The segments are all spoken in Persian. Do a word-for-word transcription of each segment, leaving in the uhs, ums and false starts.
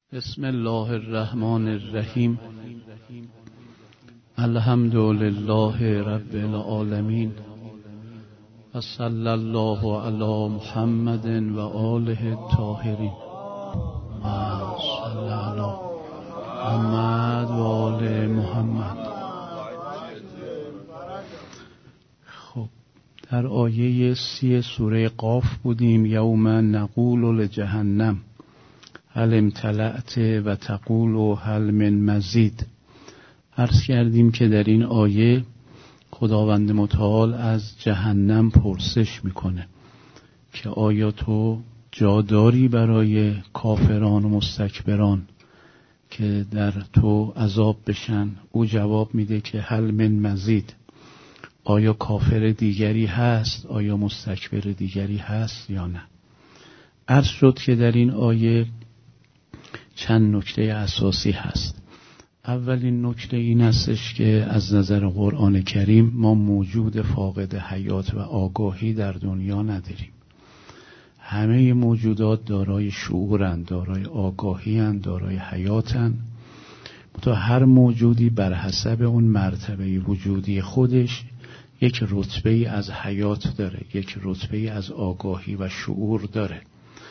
بسم الله الرحمن الرحیم. الحمد لله رب العالمین و صلی الله علی محمد و آله الطاهرین. صلی علی محمد و آل محمد. خب در آیه سی سوره قاف بودیم. یوم نقول لجهنم هل امتلأت و تقول هل من مزید. عرض کردیم که در این آیه خداوند متعال از جهنم پرسش میکنه که آیا تو جا داری برای کافران و مستکبران که در تو عذاب بشن؟ او جواب میده که هل من مزید، آیا کافر دیگری هست، آیا مستکبر دیگری هست یا نه. عرض شد که در این آیه چند نکته اساسی هست. اولین نکته این هستش که از نظر قرآن کریم ما موجود فاقد حیات و آگاهی در دنیا نداریم. همه موجودات دارای شعورند، دارای آگاهی‌اند، دارای حیاتند. تا هر موجودی بر حسب اون مرتبه وجودی خودش یک رتبه از حیات داره، یک رتبه از آگاهی و شعور داره.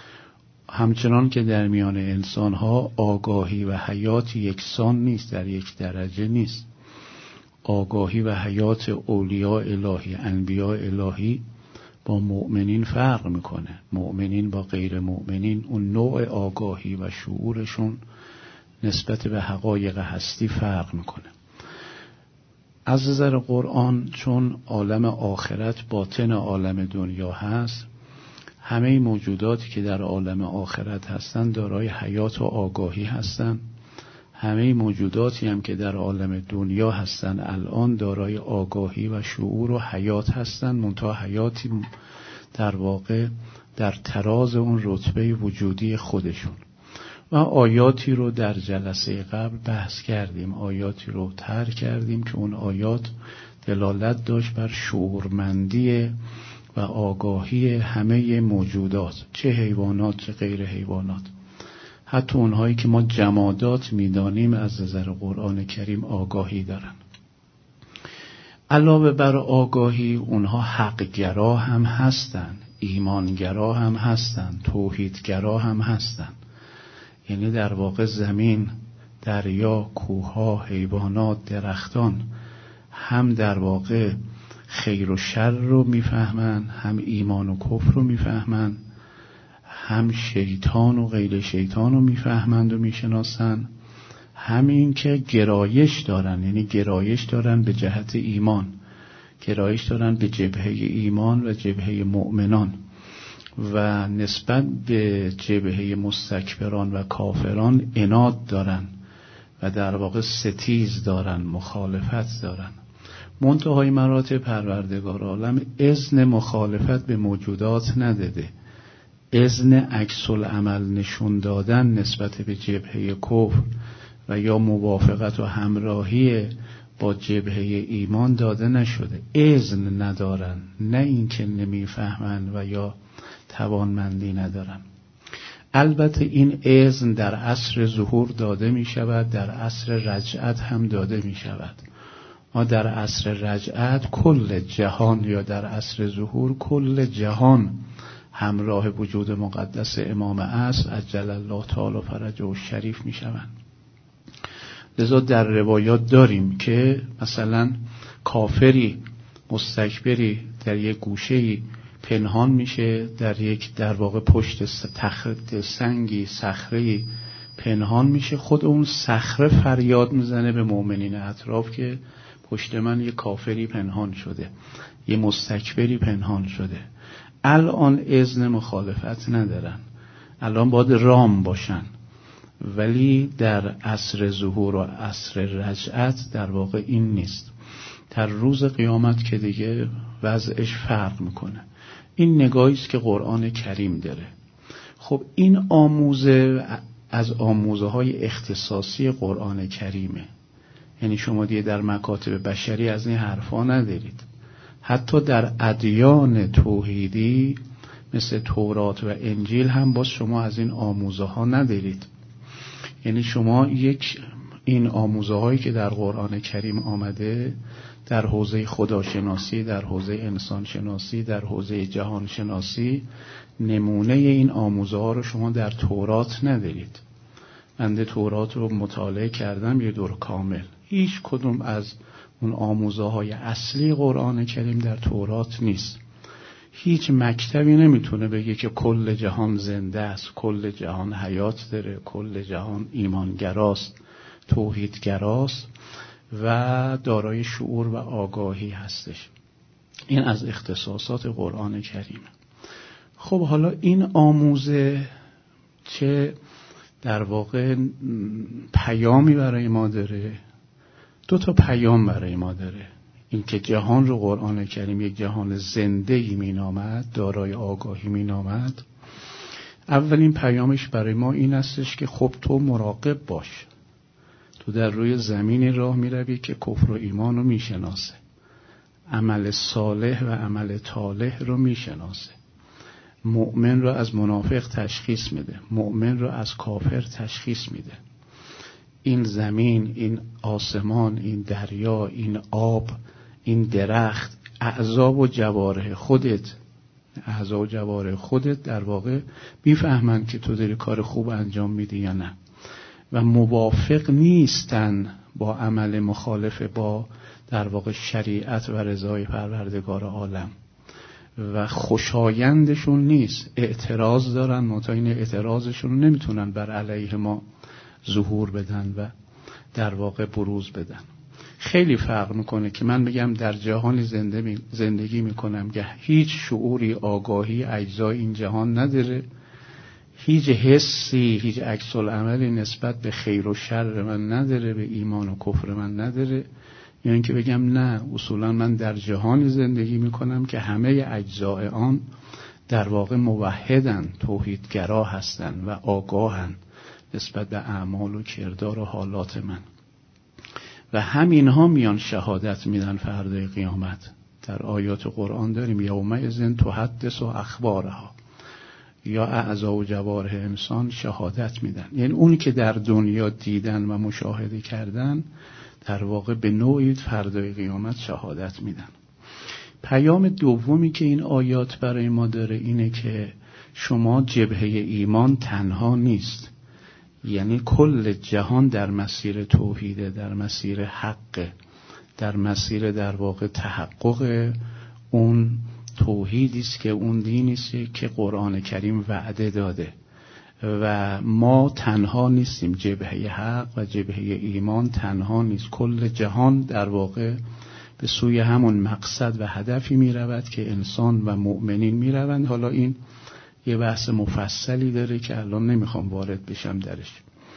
همچنان که در میان انسان‌ها آگاهی و حیات یکسان نیست، در یک درجه نیست. آگاهی و حیات اولیاء الهی، انبیاء الهی با مؤمنین فرق میکنه. مؤمنین با غیر مؤمنین اون نوع آگاهی و شعورشون نسبت به حقایق هستی فرق میکنه. از نظر قرآن چون عالم آخرت باطن عالم دنیا هست، همه موجوداتی که در عالم آخرت هستند دارای حیات و آگاهی هستند. همه موجوداتی هم که در عالم دنیا هستند الان دارای آگاهی و شعور و حیات هستند، منتها حیاتی در واقع در تراز اون رتبه وجودی خودشون. و آیاتی رو در جلسه قبل بحث کردیم، آیاتی رو طرح کردیم که اون آیات دلالت داشت بر شعورمندی و آگاهی همه موجودات، چه حیوانات چه غیر حیوانات. حتی اونهایی که ما جمادات میدانیم از نظر قرآن کریم آگاهی دارن. علاوه بر آگاهی اونها حقگرا هم هستن، ایمانگرا هم هستن، توحیدگرا هم هستن. یعنی در واقع زمین، دریا، کوهها، حیوانات، درختان هم در واقع خیر و شر رو میفهمن، هم ایمان و کفر رو میفهمن، هم شیطان و غیر شیطان رو میفهمند و میشناسن، همین که گرایش دارن، یعنی گرایش دارن به جهت ایمان، گرایش دارن به جبهه ایمان و جبهه مؤمنان، و نسبت به جبهه مستکبران و کافران عناد دارن و در واقع ستیز دارن، مخالفت دارن. منتهای مراتب پروردگار عالم اذن مخالفت به موجودات نداده، اذن عکس العمل نشون دادن نسبت به جبهه کفر و یا موافقت و همراهی با جبهه ایمان داده نشده. اذن ندارن، نه اینکه نمیفهمن و یا توانمندی ندارن. البته این اذن در عصر ظهور داده می شود، در عصر رجعت هم داده می شود. ما در عصر رجعت کل جهان یا در عصر ظهور کل جهان همراه وجود مقدس امام عصر عجل الله تعالی فرجه و شریف می شوند. لذا در روایات داریم که مثلا کافری مستکبری در یک گوشه‌ای پنهان میشه، در یک در واقع پشت تخت سنگی صخره‌ای پنهان میشه، خود اون صخره فریاد میزنه به مؤمنین اطراف که پشت من یه کافری پنهان شده، یه مستکبری پنهان شده. الان اذن مخالفت ندارن، الان باید رام باشن. ولی در عصر ظهور و عصر رجعت در واقع این نیست. در روز قیامت که دیگه وضعش فرق میکنه. این نگاهی است که قرآن کریم داره. خب این آموزه از آموزه های اختصاصی قرآن کریمه. یعنی شما دیگه در مکاتب بشری از این حرفا ندارید. حتی در ادیان توحیدی مثل تورات و انجیل هم باز شما از این آموزه ها ندارید. یعنی شما یک این آموزه هایی که در قرآن کریم آمده در حوزه خداشناسی، در حوزه انسان شناسی، در حوزه جهان شناسی، نمونه این آموزه ها رو شما در تورات ندارید. من تورات رو مطالعه کردم یه دور کامل، هیچ کدوم از اون آموزه های اصلی قرآن کریم در تورات نیست. هیچ مکتبی نمیتونه بگه که کل جهان زنده است، کل جهان حیات داره، کل جهان ایمانگراست، توحیدگراست و دارای شعور و آگاهی هستش. این از اختصاصات قرآن کریمه. خب حالا این آموزه چه در واقع پیامی برای ما داره؟ دو تا پیام برای ما داره. این که جهان رو قرآن کریم یک جهان زنده‌ای مینامد، دارای آگاهی مینامد. اولین پیامش برای ما این استش که خب تو مراقب باش، تو در روی زمینی راه میروی که کفر و ایمان رو میشناسه، عمل صالح و عمل طالح رو میشناسه، مؤمن رو از منافق تشخیص میده، مؤمن رو از کافر تشخیص میده. این زمین، این آسمان، این دریا، این آب، این درخت، اعضا و جوارح خودت اعضا و جوارح خودت در واقع میفهمن که تو داری کار خوب انجام میدی یا نه، و موافق نیستن با عمل مخالف با در واقع شریعت و رضای پروردگار عالم و خوشایندشون نیست، اعتراض دارن، منتها این اعتراضشون نمیتونن بر علیه ما ظهور بدن و در واقع بروز بدن. خیلی فرق میکنه که من بگم در جهانی زنده می زندگی میکنم که هیچ شعوری، آگاهی، اجزای این جهان نداره، هیچ حسی، هیچ عکس العملی نسبت به خیر و شر من نداره، به ایمان و کفر من نداره، یا اینکه بگم نه، اصولا من در جهانی زندگی میکنم که همه اجزای آن در واقع موحدن، توحیدگرا هستن و آگاهن نسبت به اعمال و کردار و حالات من، و همینها میان شهادت میدن فردای قیامت. در آیات قرآن داریم یومئذ تحدث اخبارها، یا اعضا و جوارح انسان شهادت میدن، یعنی اونی که در دنیا دیدن و مشاهده کردن در واقع به نوعی فردای قیامت شهادت میدن. پیام دومی که این آیات برای ما داره اینه که شما جبهه ایمان تنها نیست، یعنی کل جهان در مسیر توحیده، در مسیر حق، در مسیر در واقع تحقق اون توحیدی است که اون دینی است که قرآن کریم وعده داده، و ما تنها نیستیم. جبهه حق و جبهه ایمان تنها نیست، کل جهان در واقع به سوی همون مقصد و هدفی می رود که انسان و مؤمنین می روند. حالا این یه بحث مفصلی داره که الان نمیخوام وارد بشم درش.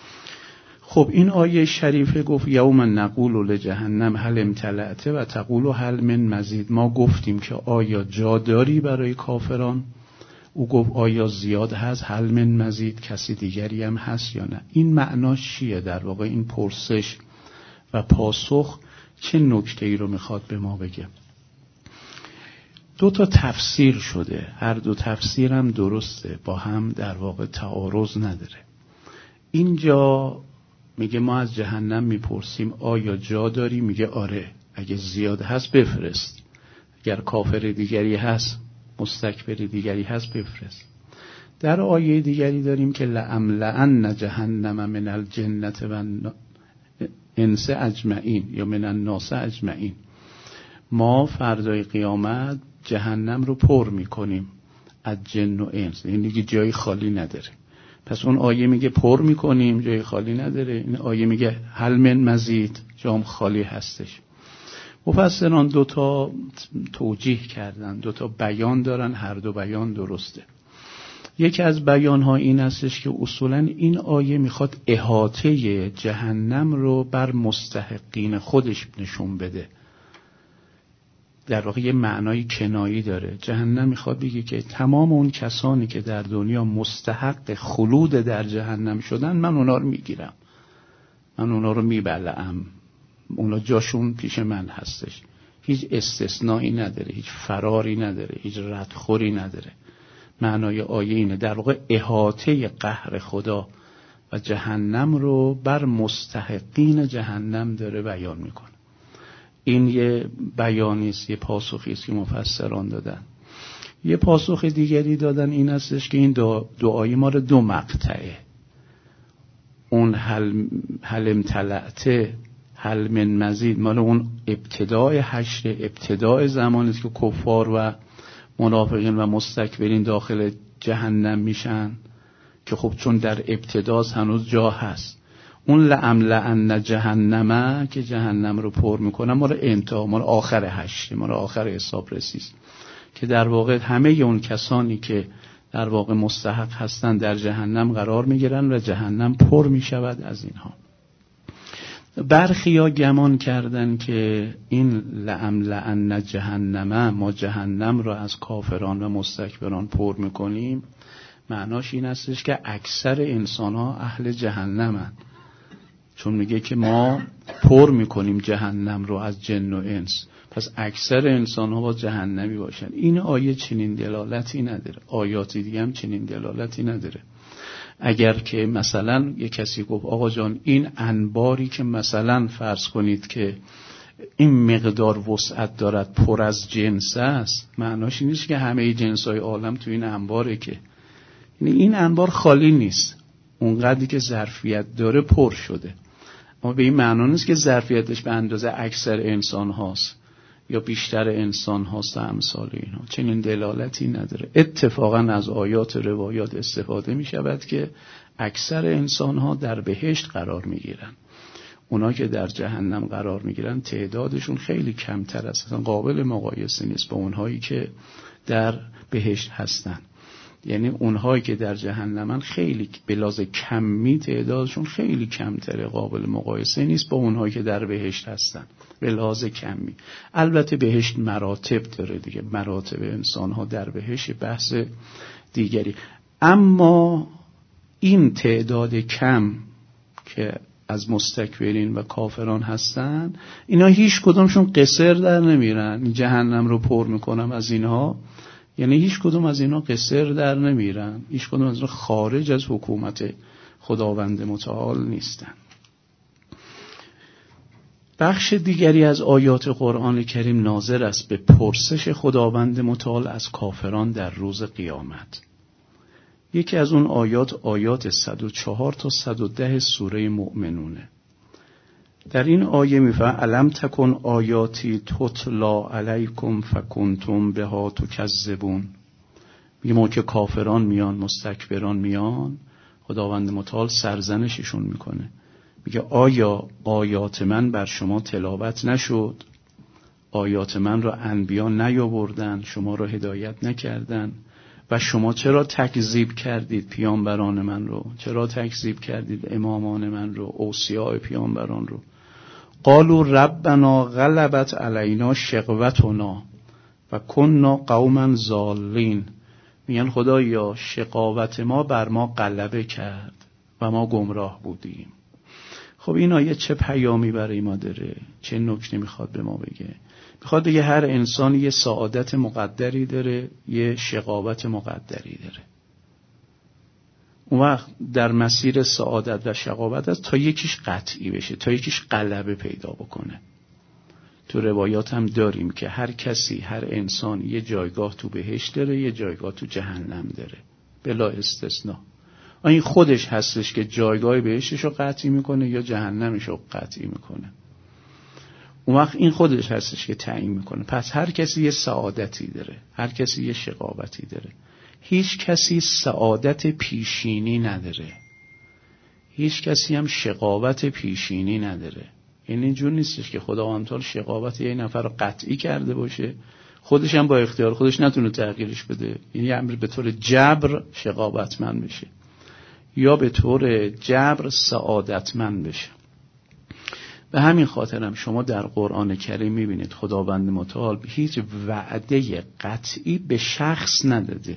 خب این آیه شریفه گفت یوم نقول لجهنم هل امتلأت و تقول هل من مزید. ما گفتیم که آیا جا داری برای کافران؟ او گفت آیا زیاد هست؟ هل من مزید، کسی دیگری هم هست یا نه؟ این معناش چیه در واقع؟ این پرسش و پاسخ چه نکته‌ای رو میخواد به ما بگه؟ دو تا تفسیر شده، هر دو تفسیر هم درسته، با هم در واقع تعارض نداره. اینجا میگه ما از جهنم میپرسیم آیا جا داری؟ میگه آره، اگه زیاد هست بفرست، اگر کافر دیگری هست، مستکبر دیگری هست بفرست. در آیه دیگری داریم که لأملأن جهنم من الجنة و انس اجمعین یا من الناس اجمعین. ما فردای قیامت جهنم رو پر میکنیم از جن و انس، این دیگه جای خالی نداره. پس اون آیه میگه پر میکنیم، جای خالی نداره. این آیه میگه هل من مزید، جام خالی هستش. مفسران دو تا توجیه کردن، دو تا بیان دارن، هر دو بیان درسته. یکی از بیانها این هستش که اصولا این آیه میخواد احاطه جهنم رو بر مستحقین خودش نشون بده. در واقع یه معنای کنایی داره. جهنم میخواد بگه که تمام اون کسانی که در دنیا مستحق خلود در جهنم شدن، من اونا رو میگیرم، من اونا رو میبلعم، اونا جاشون پیش من هستش. هیچ استثنایی نداره، هیچ فراری نداره، هیچ ردخوری نداره. معنای آیه اینه، در واقع احاطه قهر خدا و جهنم رو بر مستحقین جهنم داره بیان میکنه. این یه بیانی است، یه پاسخی است که مفسران دادن. یه پاسخ دیگری دادن این هستش که این دعای ما رو دو مقطعه. اون هل هل امتلعته هل من مزید مال اون ابتدای حشر، ابتدای زمانی است که کفار و منافقین و مستکبرین داخل جهنم میشن، که خب چون در ابتداست هنوز جا هست. اون لأملأن جهنم که جهنم رو پر میکنه ما رو انتها، ما رو آخر حشر، ما رو آخر حساب رسیست، که در واقع همه اون کسانی که در واقع مستحق هستن در جهنم قرار میگیرن و جهنم پر میشود از اینها. برخیا گمان کردن که این لأملأن جهنم، ما جهنم رو از کافران و مستکبران پر میکنیم، معناش این هستش که اکثر انسان ها اهل جهنمن، چون میگه که ما پر میکنیم جهنم رو از جن و انس، پس اکثر انسان ها با جهنمی باشن. این آیه چنین دلالتی نداره، آیاتی دیگه هم چنین دلالتی نداره. اگر که مثلا یه کسی گفت آقا جان این انباری که مثلا فرض کنید که این مقدار وسعت دارد پر از جنس است، معناش این نیست که همه جنس‌های عالم تو این انباره، که یعنی این انبار خالی نیست، اونقدری که ظرفیت داره پر شده، اما به این معنا نیست که ظرفیتش به اندازه اکثر انسان هاست یا بیشتر انسان هاست و امثال اینها. چنین دلالتی نداره. اتفاقا از آیات روایات استفاده می شود که اکثر انسان ها در بهشت قرار می گیرن. اونا که در جهنم قرار می گیرن تعدادشون خیلی کمتر است، اصلا قابل مقایسه نیست با اونهایی که در بهشت هستن. یعنی اونهایی که در جهنمن خیلی به لحاظ کمی تعدادشون خیلی کمتره، قابل مقایسه نیست با اونهایی که در بهشت هستن به لحاظ کمی. البته بهشت مراتب داره دیگه، مراتب انسانها در بهشت بحث دیگری. اما این تعداد کم که از مستکبرین و کافران هستن، اینا هیچ کدومشون قصر در نمیرن. جهنم رو پر میکنم از اینها، یعنی هیچ کدوم از اینا قصر در نمیرن، هیچ کدوم از اینا خارج از حکومت خداوند متعال نیستن. بخش دیگری از آیات قرآن کریم ناظر است به پرسش خداوند متعال از کافران در روز قیامت. یکی از اون آیات آیات صد و چهار تا صد و ده سوره مؤمنونه. در این آیه میفرماید الم تکن آیاتی تتلا علیکم فکنتم بها تکذبون. میگه ما که کافران میان، مستکبران میان، خداوند متعال سرزنششون میکنه، میگه آیا آیات من بر شما تلاوت نشد؟ آیات من را انبیا نیاوردن، شما را هدایت نکردن؟ و شما چرا تکذیب کردید پیامبران من رو؟ چرا تکذیب کردید امامان من رو، اوصیاء پیامبران رو؟ قالوا ربنا غلبت علینا شقوتنا و کننا قوما ضالین. میگن خدایا شقاوت ما بر ما غلبه کرد و ما گمراه بودیم. خب این آیه چه پیامی برای ما داره؟ چه نکته میخواد به ما بگه؟ میخواد بگه هر انسان یه سعادت مقدری داره، یه شقاوت مقدری داره. اون وقت در مسیر سعادت و شقاوت است تا یکیش قطعی بشه، تا یکیش غلبه پیدا بکنه. تو روایات هم داریم که هر کسی، هر انسان یه جایگاه تو بهشت داره، یه جایگاه تو جهنم داره، بلا استثناء. این خودش هستش که جایگاه بهشتش رو قطعی میکنه یا جهنمش رو قطعی میکنه. اون وقت این خودش هستش که تعیین میکنه. پس هر کسی یه سعادتی داره، هر کسی یه شقاوتی داره. هیچ کسی سعادت پیشینی نداره، هیچ کسی هم شقاوت پیشینی نداره. یعنی اینجور نیستش که خداوند تعالی شقاوت یه نفر رو قطعی کرده باشه، خودش هم با اختیار خودش نتونه تغییرش بده، یعنی امر به طور جبر شقاوتمند بشه یا به طور جبر سعادتمند بشه. به همین خاطر هم شما در قرآن کریم میبینید خداوند متعال هیچ وعده قطعی به شخص نداده.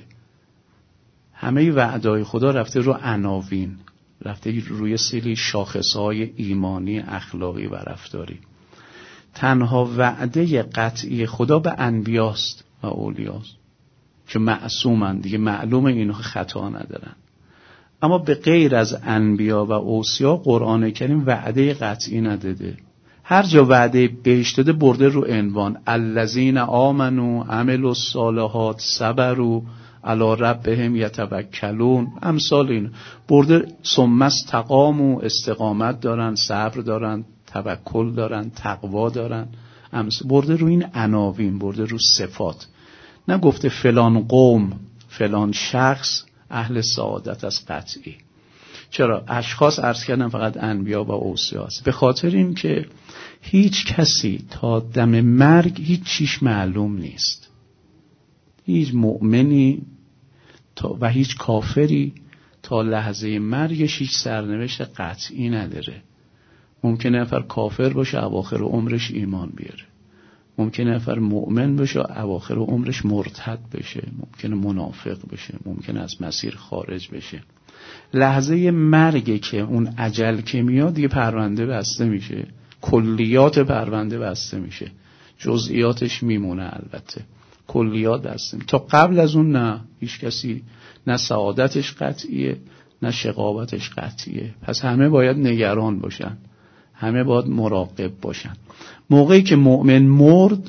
همه وعده‌های خدا رفته رو عناوین، رفته روی سری شاخصهای ایمانی، اخلاقی و رفتاری. تنها وعده قطعی خدا به انبیاست و اولیاست که معصومند دیگه، معلومه اینها خطا ندارن. اما به غیر از انبیا و اوصیا قرآن کریم وعده قطعی نداده. هر جا وعده بهش داده برده رو عنوان الذین آمنوا عملوا الصالحات صبروا علی ربهم یتوکلون، امثال این برده ثم استقاموا، استقامت دارن، صبر دارن، توکل دارن، تقوا دارن، برده رو این عناوین، برده رو صفات. نه گفته فلان قوم فلان شخص اهل سعادت از قطعی. چرا؟ اشخاص عرض کردم فقط انبیا و اوصیاست. به خاطر این که هیچ کسی تا دم مرگ هیچ چیش معلوم نیست. هیچ مؤمنی تا و هیچ کافری تا لحظه مرگش هیچ سرنوشت قطعی نداره. ممکنه نفر کافر باشه اواخر عمرش ایمان بیاره، ممکنه نفر مؤمن باشه اواخر عمرش مرتد بشه، ممکنه منافق بشه، ممکنه از مسیر خارج بشه. لحظه مرگ که اون اجل که میاد دیگه پرونده بسته میشه، کلیات پرونده بسته میشه، جزئیاتش میمونه. البته کلیات بسته میشه. تا قبل از اون نه، هیچ کسی نه سعادتش قطعیه نه شقاوتش قطعیه. پس همه باید نگران باشن، همه باید مراقب باشن. موقعی که مؤمن مرد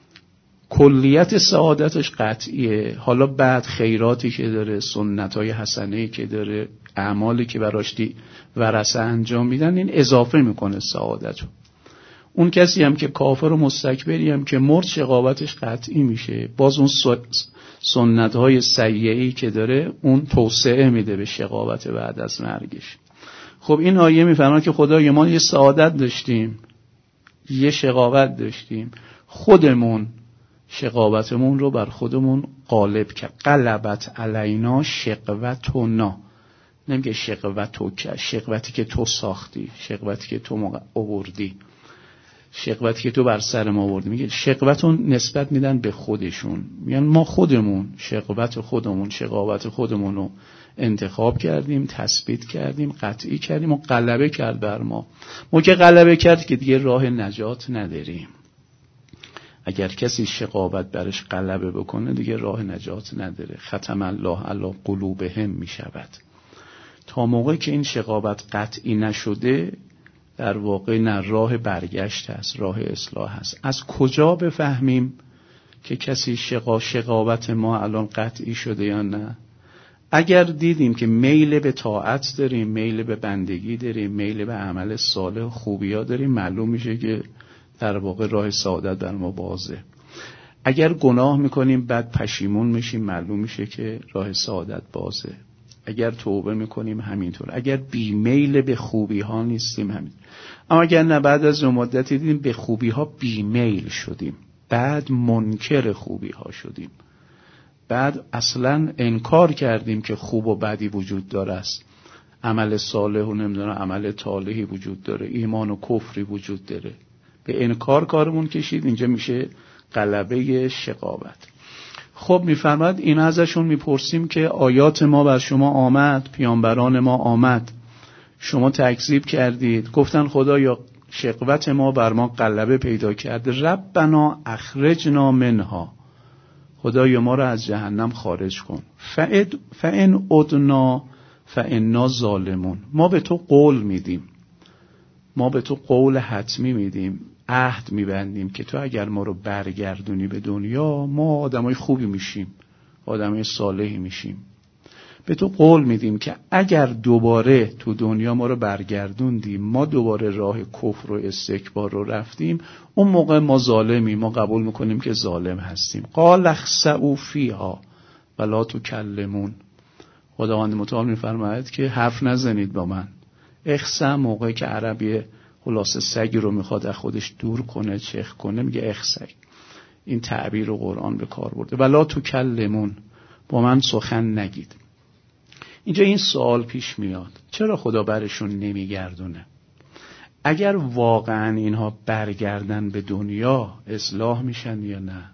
کلیت سعادتش قطعیه. حالا بعد خیراتی که داره، سنتای حسنه‌ای که داره، اعمالی که براش دی ورثه انجام میدن، این اضافه میکنه سعادتو. اون کسی هم که کافر و مستکبری هم که مرد شقاوتش قطعی میشه. باز اون سنتهای سیئه‌ای که داره اون توسعه میده به شقاوت بعد از مرگش. خب این آیه میفرماید که خدای ما یه سعادت داشتیم، یه شقاوت داشتیم، خودمون شقاوتمون رو بر خودمون غالب کرد. غلبت علینا شقوتنا. نمیگه شقوتو که، شقوتی که تو ساختی، شقوتی که تو آوردی، شقوتی که تو بر سر ما آوردی. میگه شقوتون نسبت میدن به خودشون، میگن ما خودمون شقوت خودمون، شقاوت خودمون رو انتخاب کردیم، تثبیت کردیم، قطعی کردیم و غلبه کرد بر ما. ما که غلبه کرد که دیگه راه نجات نداریم. اگر کسی شقاوت برش غلبه بکنه دیگه راه نجات نداره. ختم الله علی قلوبهم می شود. تا موقعی که این شقاوت قطعی نشده در واقع نه راه برگشت هست، راه اصلاح هست. از کجا بفهمیم که کسی شقا شقاوت ما الان قطعی شده یا نه؟ اگر دیدیم که میل به طاعت داریم، میل به بندگی داریم، میل به عمل صالح و خوبیا داریم، معلوم میشه که در واقع راه سعادت بر ما بازه. اگر گناه میکنیم بعد پشیمون میشیم، معلوم میشه که راه سعادت بازه. اگر توبه میکنیم همینطور. اگر بیمیل به خوبی ها نیستیم همین. اما اگر نه، بعد از اون مدتی دیدیم به خوبی ها بیمیل شدیم، بعد منکر خوبی ها شدیم، بعد اصلا انکار کردیم که خوب و بدی وجود داره است، عمل صالح و نمیدونم عمل طالحی وجود داره، ایمان و کفری وجود داره، به انکار کارمون کشید. اینجا میشه غلبه شقاوت. خب میفرماد این ازشون میپرسیم که آیات ما بر شما آمد، پیامبران ما آمد، شما تکذیب کردید. گفتن خدایا شقوت ما بر ما غلبه پیدا کرده، ربنا اخرجنا منها، خدایا ما را از جهنم خارج کن. فإن عدنا فإنا ظالمون. ما به تو قول میدیم، ما به تو قول حتمی میدیم، عهد میبندیم که تو اگر ما رو برگردونی به دنیا ما آدمای خوبی میشیم، آدمای صالحی میشیم. به تو قول میدیم که اگر دوباره تو دنیا ما رو برگردوندیم، ما دوباره راه کفر و استکبار رو رفتیم، اون موقع ما ظالمیم، ما قبول میکنیم که ظالم هستیم. قال اخسئوا فیها ولا تکلمون. خداوند متعال میفرماید که حرف نزنید با من. اخسا موقعی که عربی خلاصه سگ رو میخواد از خودش دور کنه، چخ کنه، میگه اخسگ. این تعبیر رو قرآن به کار برده. ولا تکلمون، با من سخن نگید. اینجا این سوال پیش میاد، چرا خدا برشون نمیگردونه؟ اگر واقعا اینها برگردن به دنیا اصلاح میشن یا نه؟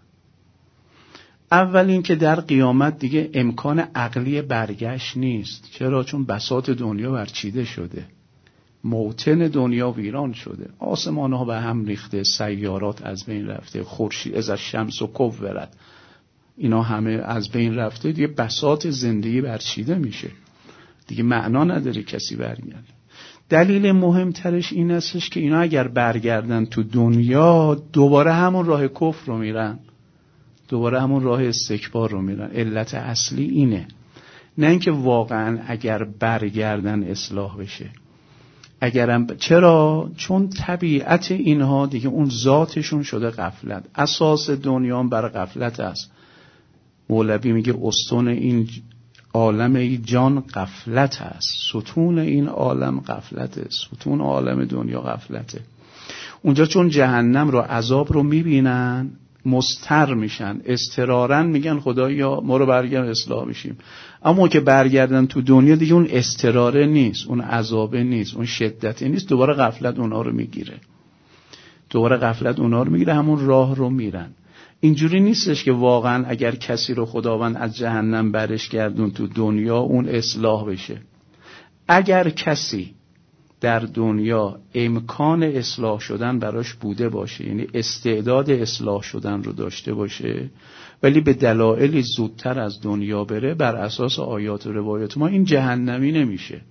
اول این که در قیامت دیگه امکان عقلی برگشت نیست. چرا؟ چون بساط دنیا برچیده شده، موطن دنیا ویران شده، آسمان ها به هم ریخته، سیارات از بین رفته، خورشید از الشمس و کورت، اینا همه از بین رفته، دیگه بساط زندگی برچیده میشه. دیگه معنا نداره کسی برگرده. دلیل مهمترش این استش که اینا اگر برگردن تو دنیا دوباره همون راه کفر رو میرن، دوباره همون راه استکبار رو میرن. علت اصلی اینه، نه اینکه واقعا اگر برگردن اصلاح بشه. اگرم چرا؟ چون طبیعت اینها دیگه اون ذاتشون شده غفلت. اساس دنیا بر غفلت است. مولوی میگه استون این عالم ای جان غفلت است، ستون این عالم غفلته، ستون عالم دنیا غفلته. اونجا چون جهنم رو، عذاب رو میبینن مستر میشن، استرارن میگن خدایا ما رو برگرد اصلاح میشیم. اما که برگردن تو دنیا دیگه اون استراره نیست، اون عذابه نیست، اون شدتی نیست، دوباره غفلت اونا رو میگیره، دوباره غفلت اونا رو میگیره، همون راه رو میرن. اینجوری نیستش که واقعا اگر کسی رو خداوند از جهنم برش گردون تو دنیا اون اصلاح بشه. اگر کسی در دنیا امکان اصلاح شدن براش بوده باشه، یعنی استعداد اصلاح شدن رو داشته باشه، ولی به دلایلی زودتر از دنیا بره، بر اساس آیات و روایات ما این جهنمی نمیشه.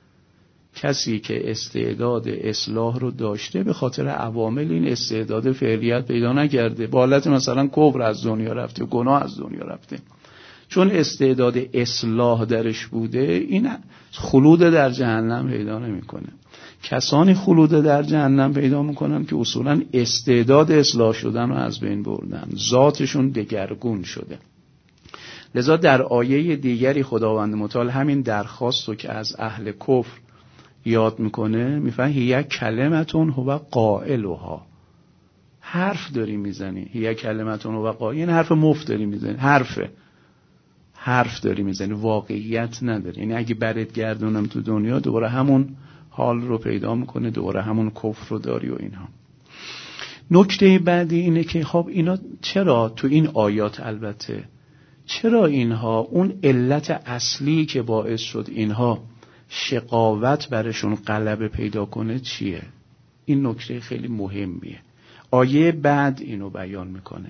کسی که استعداد اصلاح رو داشته به خاطر عوامل این استعداد فعلیت پیدا نکرده، با حالت مثلا کفر از دنیا رفته، گناه از دنیا رفته، چون استعداد اصلاح درش بوده این خلود در جهنم پیدا نمیکنه. کسانی خلود در جهنم پیدا میکنن که اصولا استعداد اصلاح شدن رو از بین بردن، ذاتشون دگرگون شده. لذا در آیه دیگری خداوند متعال همین درخواست رو که از اهل کفر یاد میکنه، میفهمه هی کلمتون هو قائلها، حرف داری میزنی. هی کلمتون هو قائل، یعنی حرف مفت داری میزنی، حرفه حرف داری میزنی، واقعیت نداری. یعنی اگه برات گردونم تو دنیا دوباره همون حال رو پیدا میکنه، دوباره همون کفر رو داری و اینها. نکته بعدی اینه که خب اینا چرا تو این آیات، البته چرا اینها اون علت اصلی که باعث شد اینها شقاوت برشون غلبه پیدا کنه چیه؟ این نکته خیلی مهمیه. آیه بعد اینو بیان میکنه.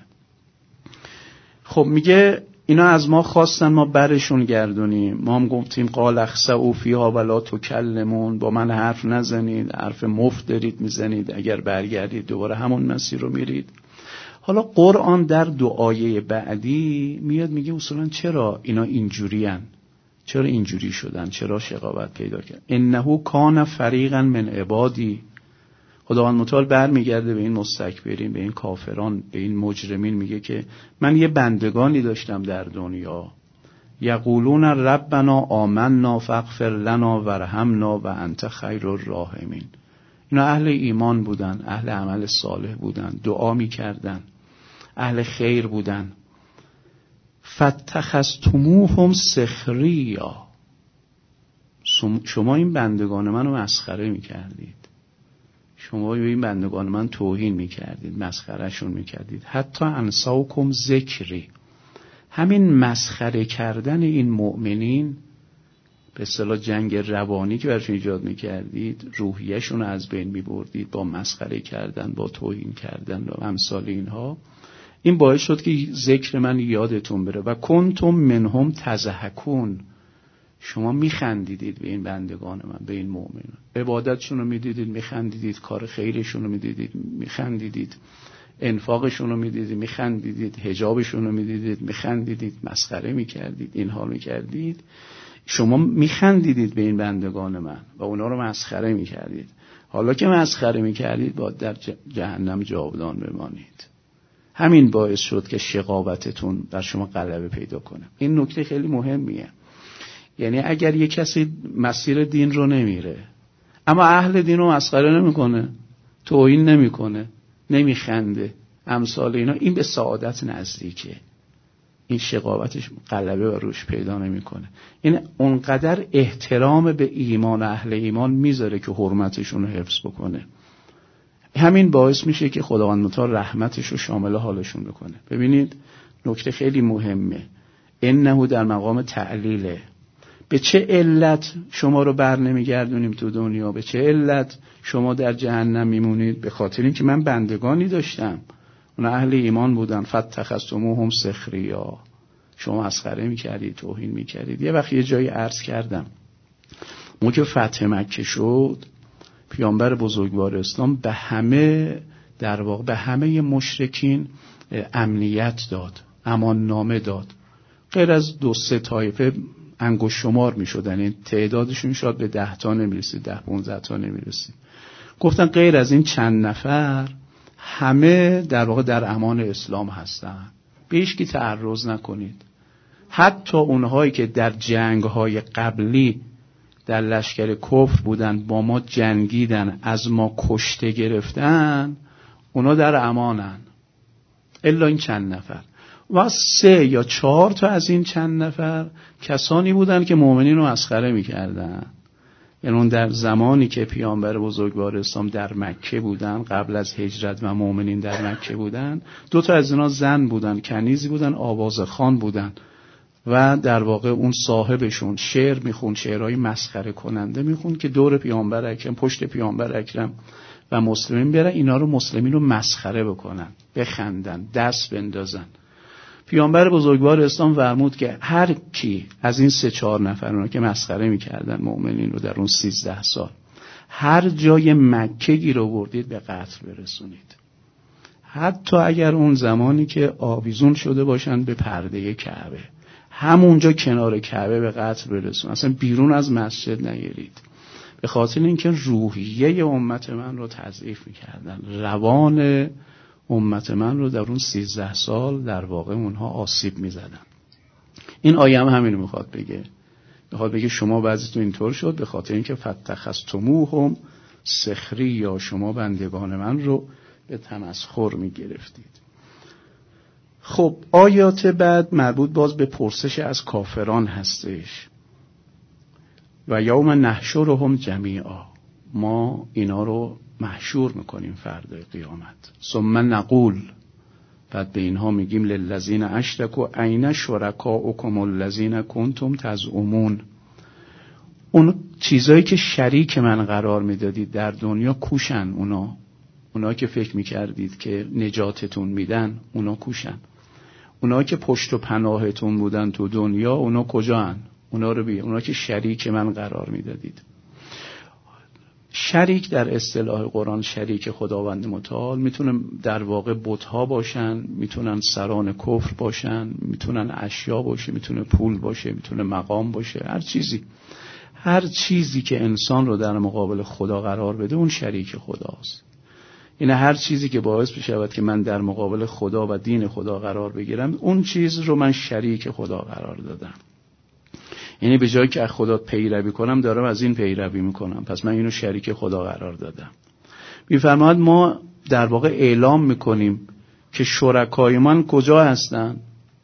خب میگه اینا از ما خواستن ما برشون گردونیم، ما هم گفتیم قال اخسئوا فیها ولا تکلمون، با من حرف نزنید، حرف مفت دارید میزنید، اگر برگردید دوباره همون مسیر رو میرید. حالا قرآن در دو آیه بعدی میاد میگه اصولا چرا اینا اینجورین، چرا اینجوری شدن، چرا شقاوت پیدا کرد. انه کان فریقا من عبادی، خداوند متعال برمیگرده به این مستکبرین، به این کافران، به این مجرمین، میگه که من یه بندگانی داشتم در دنیا، یقولون ربنا آمنا فاغفر لنا وارحمنا و انت خیر الراحمین. اینا اهل ایمان بودن، اهل عمل صالح بودن، دعا میکردن، اهل خیر بودن. فاتخذتموهم سخریا، شما این بندگان منو مسخره میکردید، شما به این بندگان من توهین میکردید، مسخرهشون میکردید. حتی انساکم ذکری، همین مسخره کردن این مؤمنین، به اصطلاح جنگ روانی که برشون ایجاد میکردید، روحیهشون از بین میبردید با مسخره کردن، با توهین کردن و امثال اینها. این باعث شد که ذکر من یادتون بره. و کنتم منهم تضحکون، شما میخندیدید به این بندگان من، به این مؤمنان، عبادتشون رو میدیدید میخندیدید، کار خیرشون رو میدیدید میخندیدید، انفاقشون رو میدیدید میخندیدید، حجابشون رو میدیدید میخندیدید، مسخره میکردید، اینها میکردید. شما میخندیدید به این بندگان من و اونا رو مسخره میکردید. حالا که مسخره میکردید باید در جهنم جاودان بمانید. همین باعث شد که شقاوتتون بر شما غلبه پیدا کنه. این نکته خیلی مهمیه. یعنی اگر یک کسی مسیر دین رو نمیره اما اهل دین رو مسخره نمیکنه، توهین نمیکنه، نمیخنده، امثال اینا، این به سعادت نزدیکه. این شقاوتش غلبه بر روش پیدا نمیکنه. این اونقدر احترام به ایمان اهل ایمان میذاره که حرمتشون رو حفظ بکنه. همین باعث میشه که خداوند متعال رحمتش رو شامل حالشون بکنه. ببینید نکته خیلی مهمه، انه در مقام تعلیله. به چه علت شما رو بر نمیگردونیم تو دنیا؟ به چه علت شما در جهنم میمونید؟ به خاطر اینکه من بندگانی داشتم، اون اهل ایمان بودن. فاتخذتموهم سخریا، شما مسخره میکردید، توهین میکردید. یه وقت یه جایی عرض کردم موقع فتح مکه شد پیامبر بزرگوار اسلام به همه در واقع به همه مشرکین امنیت داد، امان نامه داد. غیر از دو سه طایفه انگشت شمار می شدن، این تعدادشون شاید به ده تا نمی رسید، ده پونزده تا نمی رسید. گفتن غیر از این چند نفر همه در واقع در امان اسلام هستن، به هیچ کی تعرض نکنید. حتی اونهایی که در جنگ‌های قبلی در لشکر کفر بودن، با ما جنگیدن، از ما کشته گرفتن، اونا در امانن، الا این چند نفر. و سه یا چهار تا از این چند نفر کسانی بودن که مؤمنین رو مسخره می‌کردن. یعنی اون در زمانی که پیامبر بزرگوار اسلام در مکه بودن، قبل از هجرت و مؤمنین در مکه بودن، دو تا از اینا زن بودن، کنیزی بودن، آوازخوان بودن و در واقع اون صاحبشون شعر میخون، شعرهای مسخره کننده میخون که دور پیامبر اکرم، پشت پیامبر اکرم و مسلمین برن اینا رو مسلمین رو مسخره بکنن، بخندن، دست بندازن. پیامبر بزرگوار اسلام فرمود که هر کی از این سه چهار نفر اونا که مسخره میکردن مؤمنین رو در اون سیزده سال، هر جای مکه گیر آوردید به قتل برسونید، حتی اگر اون زمانی که آویزون شده باشن به پرده کعبه، همونجا کنار کعبه به قتل برسون، اصلا بیرون از مسجد نگیرید. به خاطر اینکه روحیه امت من رو تضعیف میکردن، روان امت من رو در اون سیزده سال در واقع اونها آسیب میزدن. این آیه هم همین رو میخواد بگه، میخواد بگه شما بعضیتون اینطور شد به خاطر اینکه فتخذتموهم سخریا، شما بندگان من رو به تمسخر میگرفتید. خب آیات بعد مربوط باز به پرسش از کافران هستش. و یوم نحشرهم جمیعا، ما اینا رو محشور میکنیم فردای قیامت. ثم نقول، بعد به اینها میگیم للذین اشرکوا این شرکاؤکم الذین کنتم تزعمون، اون چیزایی که شریک من قرار میدادید در دنیا کوشن، اونا اونا که فکر میکردید که نجاتتون میدن اونا کوشن، اونا که پشت و پناهتون بودن تو دنیا اونا کجا هن؟ اونا رو بیا، اونا که شریک من قرار میدادید. شریک در اصطلاح قرآن شریک خداوند متعال میتونه در واقع بت‌ها باشن، میتونن سران کفر باشن، میتونن اشیا باشه، میتونه پول باشه، میتونه مقام باشه، هر چیزی هر چیزی که انسان رو در مقابل خدا قرار بده اون شریک خداست. این هر چیزی که باعث بشود که من در مقابل خدا و دین خدا قرار بگیرم اون چیز رو من شریک خدا قرار دادم. یعنی به جایی که از خدا پیروی کنم دارم از این پیروی میکنم، پس من اینو شریک خدا قرار دادم. میفرماید ما در واقع اعلام میکنیم که شرکای من کجا هستن؟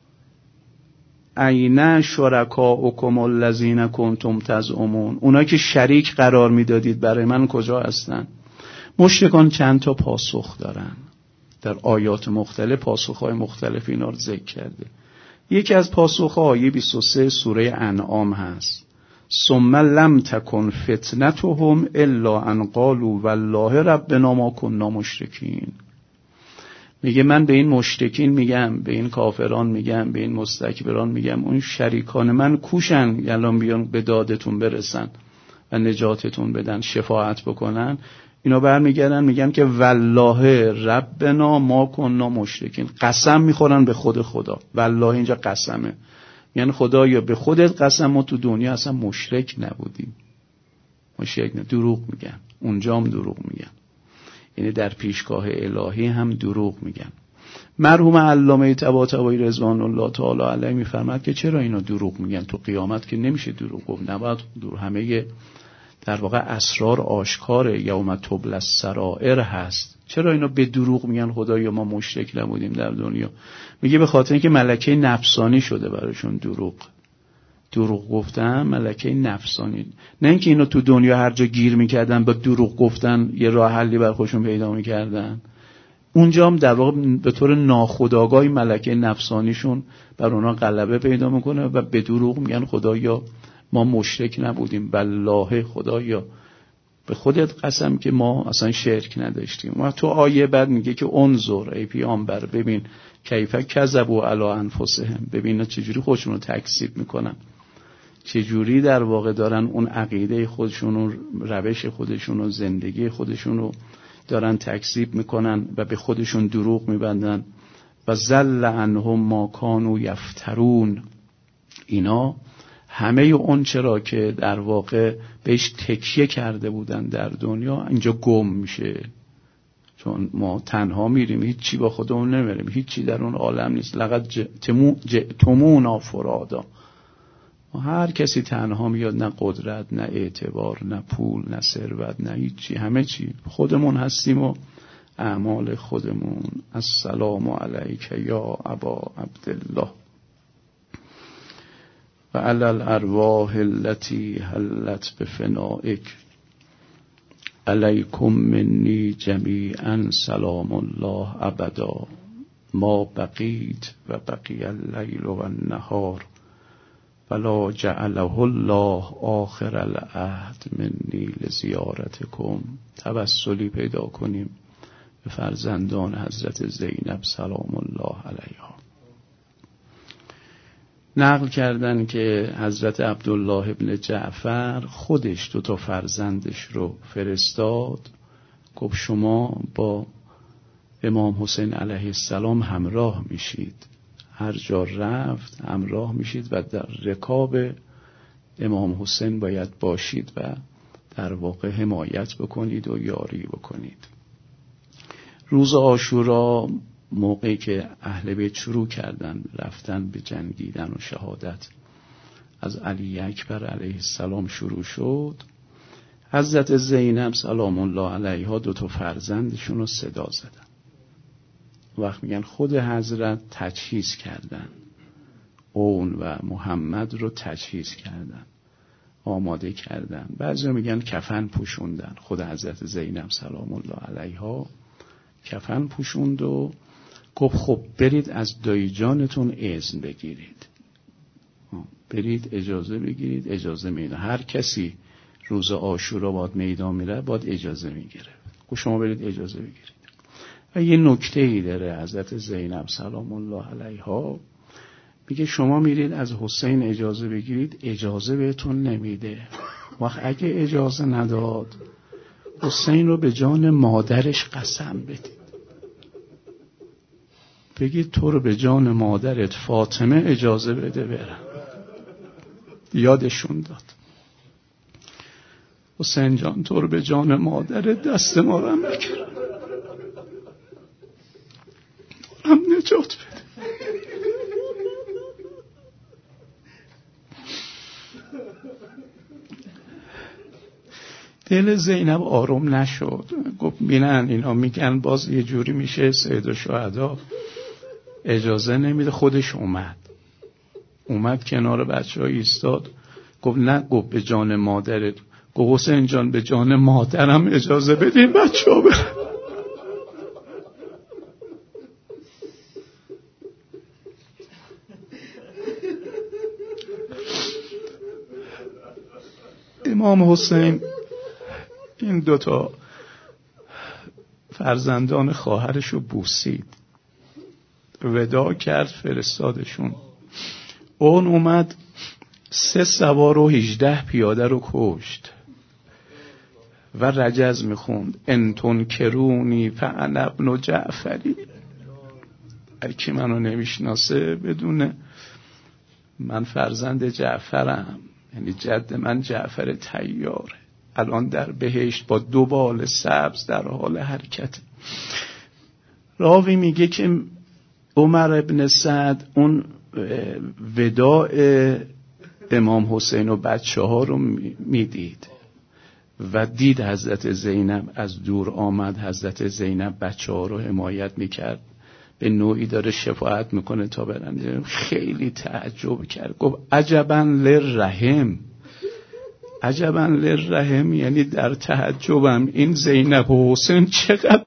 این شرکاؤکم الذین کنتم تزعمون، اونا که شریک قرار میدادید برای من کجا هستن؟ مشرکان چند تا پاسخ دارن، در آیات مختلف پاسخهای مختلف اینا رو ذکر کرده. یکی از پاسخها آیه بیست و سه سوره انعام هست. ثم لم تکن فتنتهم الا ان قالوا والله ربنا ما كنا مشرکین. میگه من به این مشرکین میگم، به این کافران میگم، به این مستکبران میگم اون شریکان من کوشن الان بیان به دادتون برسن و نجاتتون بدن، شفاعت بکنن. اینا برمیگردن میگن که والله ربنا ما کننا مشرکین، قسم میخورن به خود خدا. والله اینجا قسمه، یعنی خدایا به خودت قسم ما تو دنیا اصلا مشرک نبودیم. مشرک نه، دروغ میگن، اونجا هم دروغ میگن، یعنی در پیشگاه الهی هم دروغ میگن. مرحوم علامه طباطبایی رضوان الله تعالی علیه میفرماد که چرا اینا دروغ میگن؟ تو قیامت که نمیشه دروغ گفت، نباید دور همه در واقع اسرار آشکار یوم تبلی السرائر هست. چرا اینا به دروغ میگن خدایا ما مشرک نبودیم در دنیا؟ میگه به خاطر اینکه ملکه نفسانی شده براشون دروغ. دروغ گفتن ملکه نفسانی، نه اینکه اینا تو دنیا هر جا گیر میکردن با دروغ گفتن یه راه حلی بر خودشون پیدا میکردن. اونجا هم در واقع به طور ناخودآگاه ملکه نفسانیشون بر اونا غلبه پیدا میکنه و به دروغ میگن خدایا ما مشرک نبودیم، والله خدایا به خودت قسم که ما اصلا شرک نداشتیم. و تو آیه بعد میگه که انظر ای پیامبر ببین کیف کذبوا علی انفسهم، ببین چجوری خودشون رو تکذیب میکنن، چجوری در واقع دارن اون عقیده خودشون و روش خودشون و زندگی خودشون رو دارن تکذیب میکنن و به خودشون دروغ میبندن. و ضل عنهم ما کانوا یفترون. اینا همه اون چرا که در واقع بهش تکیه کرده بودن در دنیا اینجا گم میشه. چون ما تنها میریم، هیچی با خودمون نمیریم، هیچی در اون عالم نیست. لقد جئتمونا فرادا. هر کسی تنها میاد، نه قدرت، نه اعتبار، نه پول، نه ثروت، نه هیچی، همه چی خودمون هستیم و اعمال خودمون. السلام علیک یا ابا عبدالله و علی الارواح التي حلت بفنائک علیکم منی جمیعا سلام الله ابدا ما بقیت و بقی اللیل و النهار ولا جعله الله آخر العهد منی لزیارتکم. توسلی پیدا کنیم به فرزندان حضرت زینب سلام الله علیها. نقل کردن که حضرت عبدالله ابن جعفر خودش دو تا فرزندش رو فرستاد، گفت شما با امام حسین علیه السلام همراه میشید، هر جا رفت همراه میشید و در رکاب امام حسین باید باشید و در واقع حمایت بکنید و یاری بکنید. روز عاشورا موقعی که اهل بیت شروع کردن رفتن به جنگیدن و شهادت، از علی اکبر علیه السلام شروع شد. حضرت زینب سلام الله علیها دو تا فرزندشون رو صدا زدن. وقت میگن خود حضرت تجهیز کردن، اون و محمد رو تجهیز کردن، آماده کردن. بعضی میگن کفن پوشوندن. خود حضرت زینب سلام الله علیها کفن پوشوند و گفت خب برید از دایی جانتون اذن بگیرید، برید اجازه بگیرید. اجازه میده، هر کسی روز عاشورا باید میدان میره باید اجازه میگیره. گفت شما برید اجازه بگیرید. و یه نکته ای داره حضرت زینب سلام الله علیها، میگه شما میرید از حسین اجازه بگیرید، اجازه بهتون نمیده. وقت اگه اجازه نداد حسین رو به جان مادرش قسم بدید، بگید تو رو به جان مادرت فاطمه اجازه بده برم. یادشون داد حسین جان تو رو به جان مادرت دست ما رو هم بگیر، هم نجات بده. دل زینب آروم نشد. گفت بینن اینا میگن باز یه جوری میشه، سید الشهدا اجازه نمیده. خودش اومد اومد کنار بچه ها ایستاد، گفت نه، گفت به جان مادرت. گفت حسین جان به جان مادرم اجازه بدین بچه ها برن. امام حسین این دوتا فرزندان خواهرش رو بوسید، وداع کرد، فرستادشون. اون اومد سه سوار و هجده پیاده رو کشت و رجز میخوند انتون کرونی فانا ابن جعفری. هر کی منو نمیشناسه بدونه من فرزند جعفرم، یعنی جد من جعفر طیاره، الان در بهشت با دو بال سبز در حال حرکت. راوی میگه که عمر ابن سعد اون وداع امام حسین و بچه ها رو میدید و دید حضرت زینب از دور آمد. حضرت زینب بچه ها رو حمایت میکرد، به نوعی داره شفاعت میکنه تا برن. خیلی تعجب کرد، گفت عجبا للرحم. عجبا للرحم یعنی در تعجبم این زینب و حسین چقدر